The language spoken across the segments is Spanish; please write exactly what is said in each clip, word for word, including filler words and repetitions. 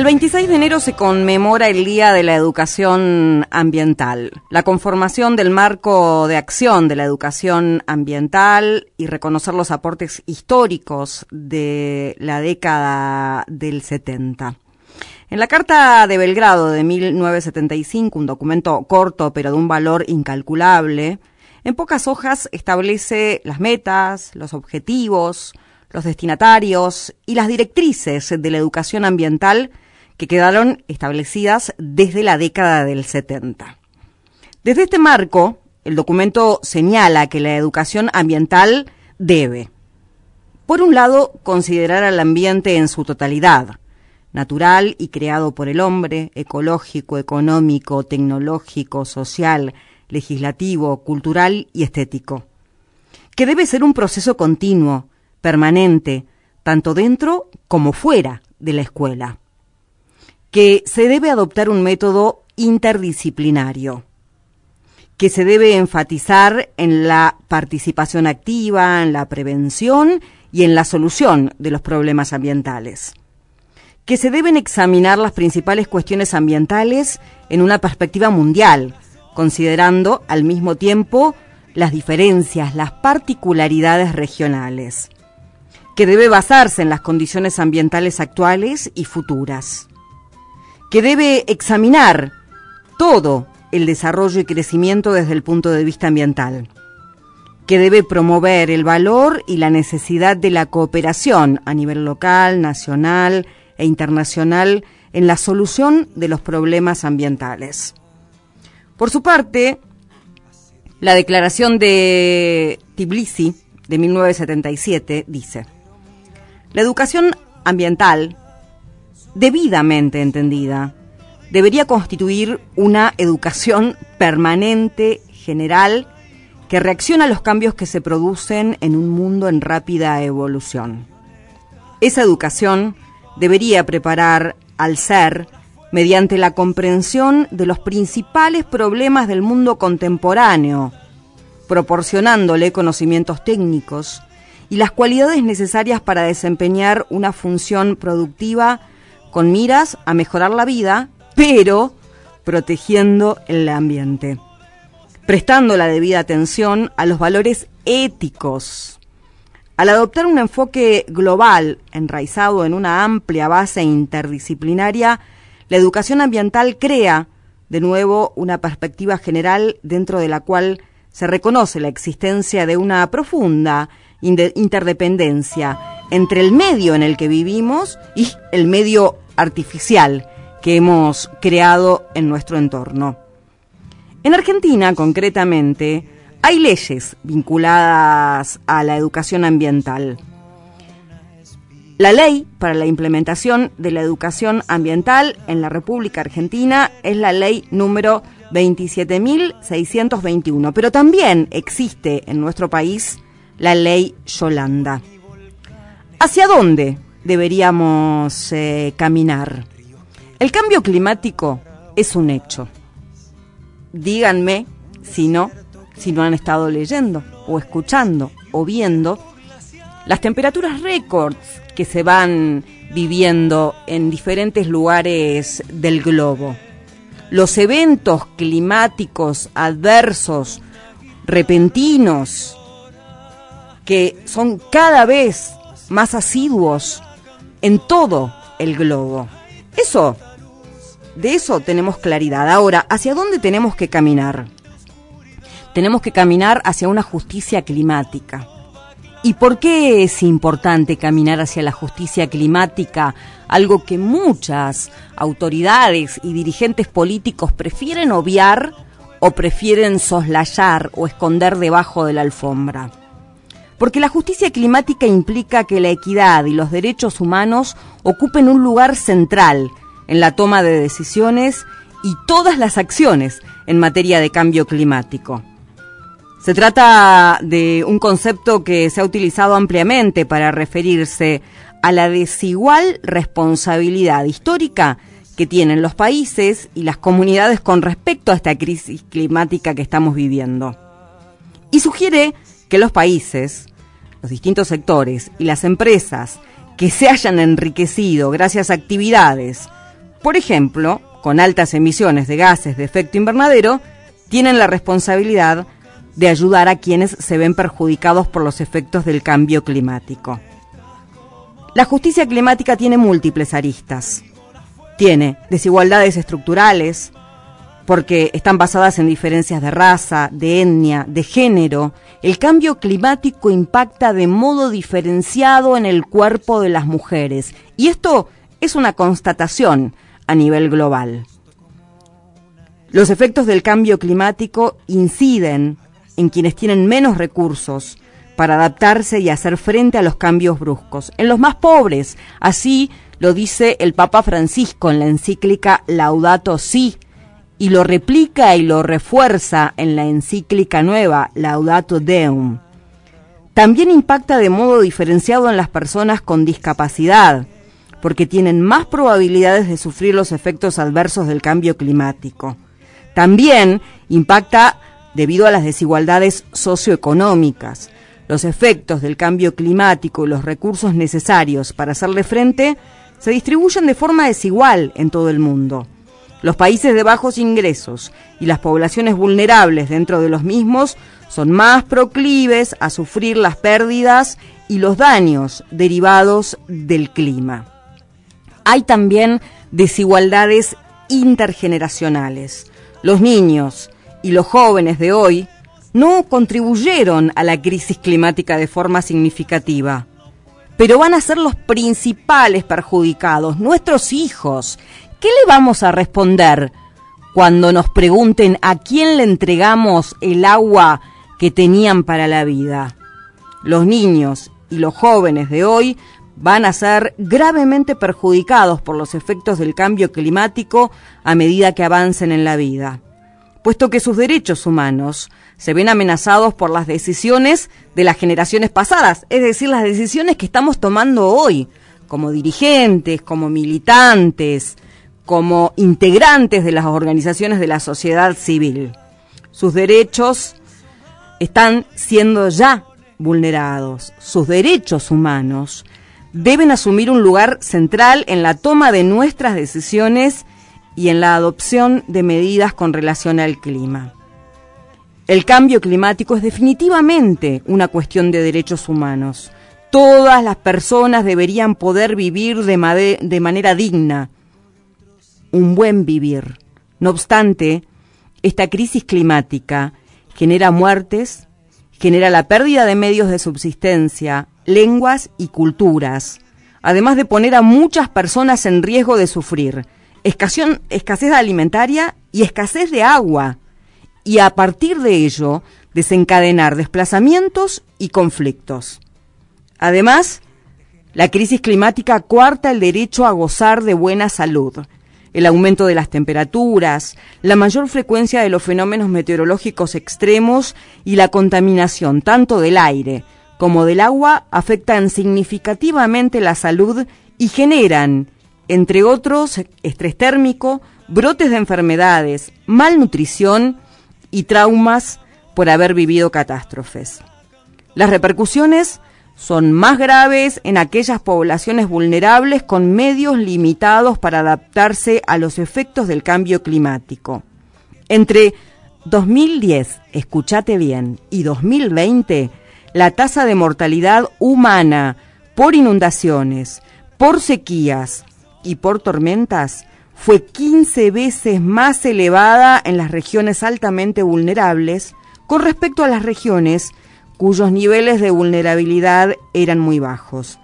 El veintiséis de enero se conmemora el Día de la Educación Ambiental. La conformación del marco de acción de la educación ambiental y reconocer los aportes históricos de la década del setenta. En la Carta de Belgrado de mil novecientos setenta y cinco, un documento corto pero de un valor incalculable, en pocas hojas establece las metas, los objetivos, los destinatarios y las directrices de la educación ambiental que quedaron establecidas desde la década del setenta. Desde este marco, el documento señala que la educación ambiental debe, por un lado, considerar al ambiente en su totalidad, natural y creado por el hombre, ecológico, económico, tecnológico, social, legislativo, cultural y estético, que debe ser un proceso continuo, permanente, tanto dentro como fuera de la escuela, que se debe adoptar un método interdisciplinario, que se debe enfatizar en la participación activa, en la prevención y en la solución de los problemas ambientales, que se deben examinar las principales cuestiones ambientales en una perspectiva mundial, considerando al mismo tiempo las diferencias, las particularidades regionales, que debe basarse en las condiciones ambientales actuales y futuras, que debe examinar todo el desarrollo y crecimiento desde el punto de vista ambiental, que debe promover el valor y la necesidad de la cooperación a nivel local, nacional e internacional en la solución de los problemas ambientales. Por su parte, la Declaración de Tbilisi de mil novecientos setenta y siete dice: la educación ambiental, debidamente entendida, debería constituir una educación permanente, general, que reacciona a los cambios que se producen en un mundo en rápida evolución. Esa educación debería preparar al ser mediante la comprensión de los principales problemas del mundo contemporáneo, proporcionándole conocimientos técnicos y las cualidades necesarias para desempeñar una función productiva con miras a mejorar la vida, pero protegiendo el ambiente, prestando la debida atención a los valores éticos. Al adoptar un enfoque global, enraizado en una amplia base interdisciplinaria, la educación ambiental crea, de nuevo, una perspectiva general dentro de la cual se reconoce la existencia de una profunda interdependencia entre el medio en el que vivimos y el medio artificial que hemos creado en nuestro entorno. En Argentina, concretamente, hay leyes vinculadas a la educación ambiental. La ley para la implementación de la educación ambiental en la República Argentina es la ley número veintisiete mil seiscientos veintiuno, pero también existe en nuestro país la ley Yolanda. ¿Hacia dónde deberíamos eh, caminar? El cambio climático es un hecho. Díganme si no, si no han estado leyendo o escuchando o viendo las temperaturas récords que se van viviendo en diferentes lugares del globo. Los eventos climáticos adversos, repentinos, que son cada vez más asiduos en todo el globo. Eso, de eso tenemos claridad. Ahora, ¿hacia dónde tenemos que caminar? Tenemos que caminar hacia una justicia climática. ¿Y por qué es importante caminar hacia la justicia climática? Algo que muchas autoridades y dirigentes políticos prefieren obviar o prefieren soslayar o esconder debajo de la alfombra. Porque la justicia climática implica que la equidad y los derechos humanos ocupen un lugar central en la toma de decisiones y todas las acciones en materia de cambio climático. Se trata de un concepto que se ha utilizado ampliamente para referirse a la desigual responsabilidad histórica que tienen los países y las comunidades con respecto a esta crisis climática que estamos viviendo. Y sugiere que los países, los distintos sectores y las empresas que se hayan enriquecido gracias a actividades por ejemplo, con altas emisiones de gases de efecto invernadero, tienen la responsabilidad de ayudar a quienes se ven perjudicados por los efectos del cambio climático. La justicia climática tiene múltiples aristas. Tiene desigualdades estructurales, porque están basadas en diferencias de raza, de etnia, de género. El cambio climático impacta de modo diferenciado en el cuerpo de las mujeres, y esto es una constatación a nivel global. Los efectos del cambio climático inciden en quienes tienen menos recursos para adaptarse y hacer frente a los cambios bruscos, en los más pobres. Así lo dice el Papa Francisco en la encíclica Laudato Si, y lo replica y lo refuerza en la encíclica nueva Laudato Deum. También impacta de modo diferenciado en las personas con discapacidad, porque tienen más probabilidades de sufrir los efectos adversos del cambio climático. También impacta debido a las desigualdades socioeconómicas. Los efectos del cambio climático y los recursos necesarios para hacerle frente se distribuyen de forma desigual en todo el mundo. Los países de bajos ingresos y las poblaciones vulnerables dentro de los mismos son más proclives a sufrir las pérdidas y los daños derivados del clima. Hay también desigualdades intergeneracionales. Los niños y los jóvenes de hoy no contribuyeron a la crisis climática de forma significativa, pero van a ser los principales perjudicados, nuestros hijos. ¿Qué le vamos a responder cuando nos pregunten a quién le entregamos el agua que tenían para la vida? Los niños y los jóvenes de hoy van a ser gravemente perjudicados por los efectos del cambio climático a medida que avancen en la vida, puesto que sus derechos humanos se ven amenazados por las decisiones de las generaciones pasadas, es decir, las decisiones que estamos tomando hoy, como dirigentes, como militantes, como integrantes de las organizaciones de la sociedad civil. Sus derechos están siendo ya vulnerados. Sus derechos humanos deben asumir un lugar central en la toma de nuestras decisiones y en la adopción de medidas con relación al clima. El cambio climático es definitivamente una cuestión de derechos humanos. Todas las personas deberían poder vivir de, made- de manera digna, un buen vivir. No obstante, esta crisis climática genera muertes, genera la pérdida de medios de subsistencia, lenguas y culturas, además de poner a muchas personas en riesgo de sufrir escasez, escasez alimentaria y escasez de agua, y a partir de ello desencadenar desplazamientos y conflictos. Además, la crisis climática coarta el derecho a gozar de buena salud. El aumento de las temperaturas, la mayor frecuencia de los fenómenos meteorológicos extremos y la contaminación tanto del aire como del agua afectan significativamente la salud y generan, entre otros, estrés térmico, brotes de enfermedades, malnutrición y traumas por haber vivido catástrofes. Las repercusiones son más graves en aquellas poblaciones vulnerables con medios limitados para adaptarse a los efectos del cambio climático. Entre dos mil diez, escúchate bien, y dos mil veinte, la tasa de mortalidad humana por inundaciones, por sequías y por tormentas fue quince veces más elevada en las regiones altamente vulnerables con respecto a las regiones cuyos niveles de vulnerabilidad eran muy bajos.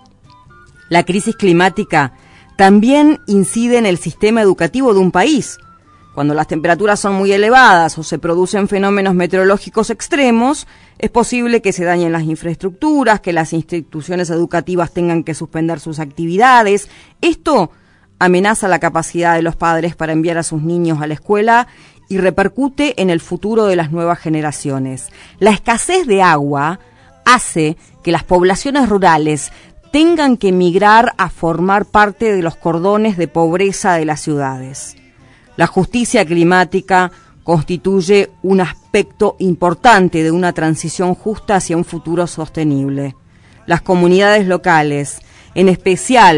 La crisis climática también incide en el sistema educativo de un país. Cuando las temperaturas son muy elevadas o se producen fenómenos meteorológicos extremos, es posible que se dañen las infraestructuras, que las instituciones educativas tengan que suspender sus actividades. Esto amenaza la capacidad de los padres para enviar a sus niños a la escuela y repercute en el futuro de las nuevas generaciones. La escasez de agua hace que las poblaciones rurales tengan que emigrar a formar parte de los cordones de pobreza de las ciudades. La justicia climática constituye un aspecto importante de una transición justa hacia un futuro sostenible. Las comunidades locales, en especial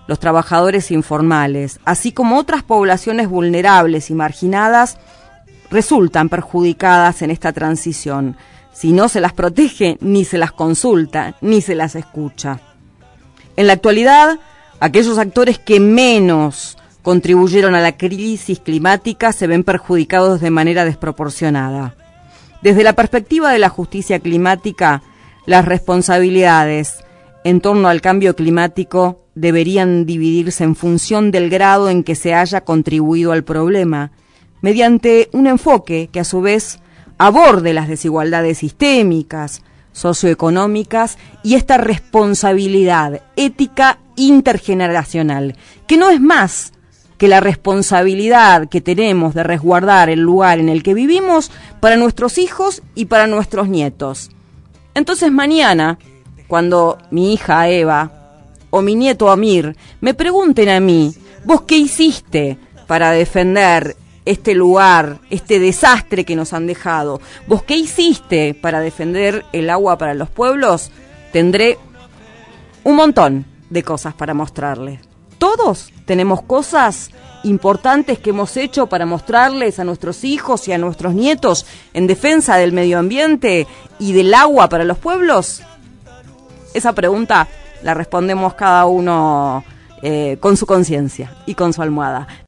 los trabajadores informales, así como otras poblaciones vulnerables y marginadas, resultan perjudicadas en esta transición, si no se las protege, ni se las consulta, ni se las escucha. En la actualidad, aquellos actores que menos contribuyeron a la crisis climática se ven perjudicados de manera desproporcionada. Desde la perspectiva de la justicia climática, las responsabilidades en torno al cambio climático deberían dividirse en función del grado en que se haya contribuido al problema, mediante un enfoque que a su vez aborde las desigualdades sistémicas, socioeconómicas y esta responsabilidad ética intergeneracional, que no es más que la responsabilidad que tenemos de resguardar el lugar en el que vivimos para nuestros hijos y para nuestros nietos. Entonces mañana, cuando mi hija Eva o mi nieto Amir me pregunten a mí, ¿vos qué hiciste para defender este lugar, este desastre que nos han dejado? ¿Vos qué hiciste para defender el agua para los pueblos? Tendré un montón de cosas para mostrarles. Todos tenemos cosas importantes que hemos hecho para mostrarles a nuestros hijos y a nuestros nietos en defensa del medio ambiente y del agua para los pueblos. Esa pregunta la respondemos cada uno eh, con su conciencia y con su almohada.